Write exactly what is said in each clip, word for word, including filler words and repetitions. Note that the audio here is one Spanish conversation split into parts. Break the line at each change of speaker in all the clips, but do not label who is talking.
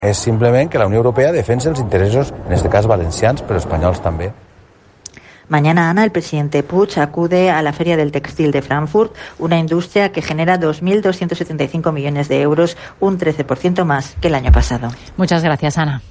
És simplement que la Unió Europea defensa els interessos, en este cas valencians, però espanyols també.
Mañana, Ana, el presidente Puig acude a la Feria del Textil de Frankfurt, una industria que genera dos mil doscientos setenta y cinco millones de euros, un trece por ciento más que el año pasado.
Muchas gracias, Ana.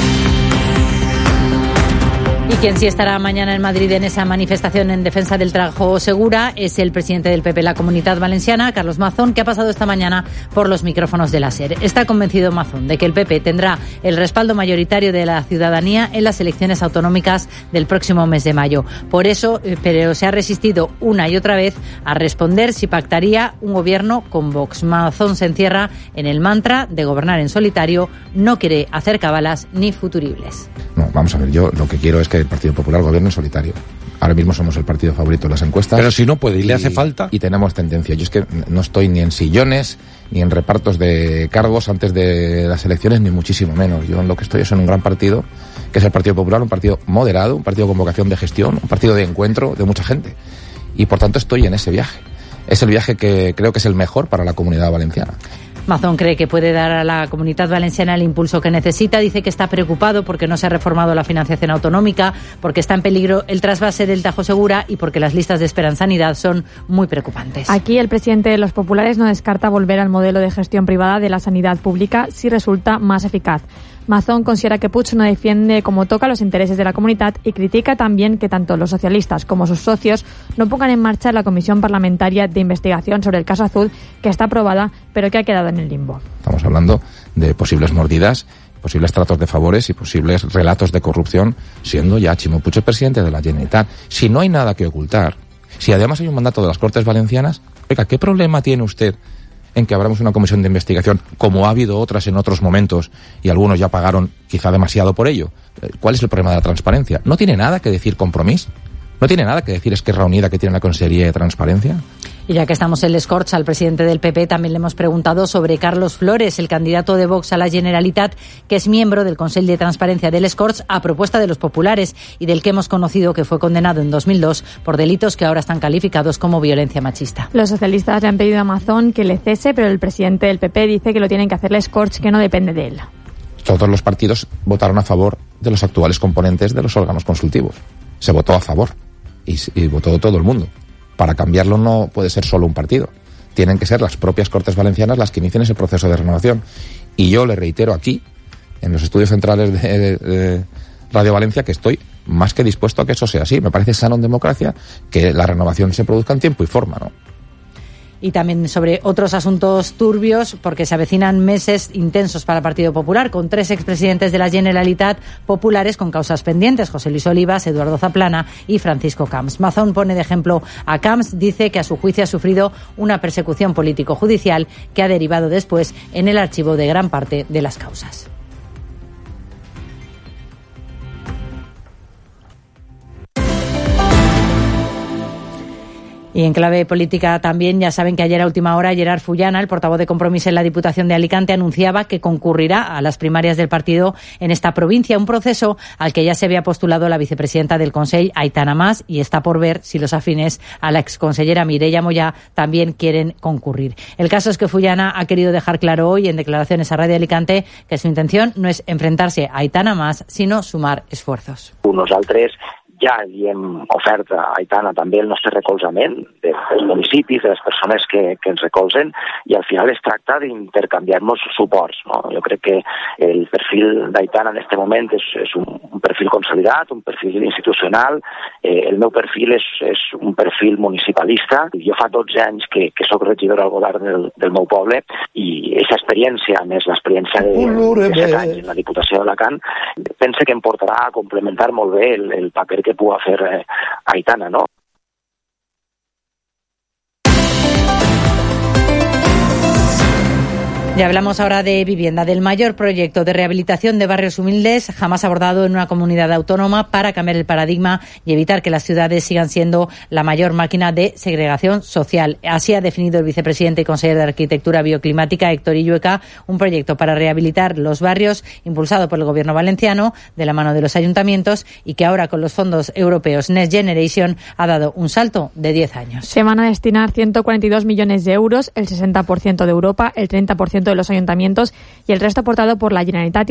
Y quien sí estará mañana en Madrid en esa manifestación en defensa del trabajo segura es el presidente del P P, la Comunidad Valenciana, Carlos Mazón, que ha pasado esta mañana por los micrófonos de la SER. Está convencido Mazón de que el P P tendrá el respaldo mayoritario de la ciudadanía en las elecciones autonómicas del próximo mes de mayo. Por eso, pero se ha resistido una y otra vez a responder si pactaría un gobierno con Vox. Mazón se encierra en el mantra de gobernar en solitario, no quiere hacer cabalas ni futuribles.
No, vamos a ver, yo lo que quiero es que el Partido Popular gobierne en solitario. Ahora mismo somos el partido favorito en las encuestas.
Pero si no puede y le hace falta.
Y tenemos tendencia. Yo es que no estoy ni en sillones, ni en repartos de cargos antes de las elecciones, ni muchísimo menos. Yo en lo que estoy es en un gran partido, que es el Partido Popular, un partido moderado, un partido con vocación de gestión, un partido de encuentro de mucha gente. Y por tanto estoy en ese viaje. Es el viaje que creo que es el mejor para la comunidad valenciana.
Mazón cree que puede dar a la Comunidad Valenciana el impulso que necesita. Dice que está preocupado porque no se ha reformado la financiación autonómica, porque está en peligro el trasvase del Tajo Segura y porque las listas de espera en sanidad son muy preocupantes.
Aquí el presidente de los populares no descarta volver al modelo de gestión privada de la sanidad pública si resulta más eficaz. Mazón considera que Puig no defiende como toca los intereses de la comunidad y critica también que tanto los socialistas como sus socios no pongan en marcha la comisión parlamentaria de investigación sobre el caso Azul, que está aprobada pero que ha quedado en el limbo.
Estamos hablando de posibles mordidas, posibles tratos de favores y posibles relatos de corrupción, siendo ya Ximo Puig el presidente de la Generalitat. Si no hay nada que ocultar, si además hay un mandato de las Cortes Valencianas, oiga, ¿qué problema tiene usted en que abramos una comisión de investigación, como ha habido otras en otros momentos, y algunos ya pagaron quizá demasiado por ello? ¿Cuál es el problema de la transparencia? ¿No tiene nada que decir Compromís? ¿No tiene nada que decir Esquerra Unida, que tiene la Consejería de Transparencia?
Y ya que estamos en l'Escorts, al presidente del P P también le hemos preguntado sobre Carlos Flores, el candidato de Vox a la Generalitat, que es miembro del Consell de Transparencia del l'Escorts a propuesta de los populares y del que hemos conocido que fue condenado en dos mil dos por delitos que ahora están calificados como violencia machista.
Los socialistas le han pedido a Mazón que le cese, pero el presidente del P P dice que lo tienen que hacer l'Escorts, que no depende de él.
Todos los partidos votaron a favor de los actuales componentes de los órganos consultivos. Se votó a favor y, y votó todo el mundo. Para cambiarlo no puede ser solo un partido. Tienen que ser las propias Cortes Valencianas las que inicien ese proceso de renovación. Y yo le reitero aquí, en los estudios centrales de, de, de Radio Valencia, que estoy más que dispuesto a que eso sea así. Me parece sano en democracia que la renovación se produzca en tiempo y forma, ¿no?
Y también sobre otros asuntos turbios, porque se avecinan meses intensos para el Partido Popular, con tres expresidentes de la Generalitat populares con causas pendientes: José Luis Olivas, Eduardo Zaplana y Francisco Camps. Mazón pone de ejemplo a Camps, dice que a su juicio ha sufrido una persecución político-judicial que ha derivado después en el archivo de gran parte de las causas. Y en clave política también, ya saben que ayer a última hora Gerard Fullana, el portavoz de Compromís en la Diputación de Alicante, anunciaba que concurrirá a las primarias del partido en esta provincia, un proceso al que ya se había postulado la vicepresidenta del Consell, Aitana Mas, y está por ver si los afines a la exconsellera Mireia Moyà también quieren concurrir. El caso es que Fullana ha querido dejar claro hoy en declaraciones a Radio Alicante que su intención no es enfrentarse a Aitana Mas, sino sumar esfuerzos.
Nosaltres ja li hem ofert a Aitana també el nostre recolzament dels municipis, de les persones que, que ens recolzen, i al final es tracta d'intercanviar-nos suports, no? Jo crec que el perfil d'Aitana en aquest moment és, és un, un perfil consolidat, un perfil institucional. Eh, el meu perfil és, és un perfil municipalista. Jo fa dotze anys que, que soc regidor al govern del, del meu poble, i aquesta experiència, més l'experiència de, de set anys en la Diputació d'Alacant, pense que em portarà a complementar molt bé el, el paper que que pueda hacer eh, Aitana, ¿no?
Y hablamos ahora de vivienda, del mayor proyecto de rehabilitación de barrios humildes jamás abordado en una comunidad autónoma para cambiar el paradigma y evitar que las ciudades sigan siendo la mayor máquina de segregación social. Así ha definido el vicepresidente y consejero de Arquitectura Bioclimática, Héctor Illueca, un proyecto para rehabilitar los barrios impulsado por el gobierno valenciano de la mano de los ayuntamientos y que ahora con los fondos europeos Next Generation ha dado un salto de diez años.
Se van a destinar ciento cuarenta y dos millones de euros, el sesenta por ciento de Europa, el treinta por ciento de los ayuntamientos y el resto aportado por la Generalitat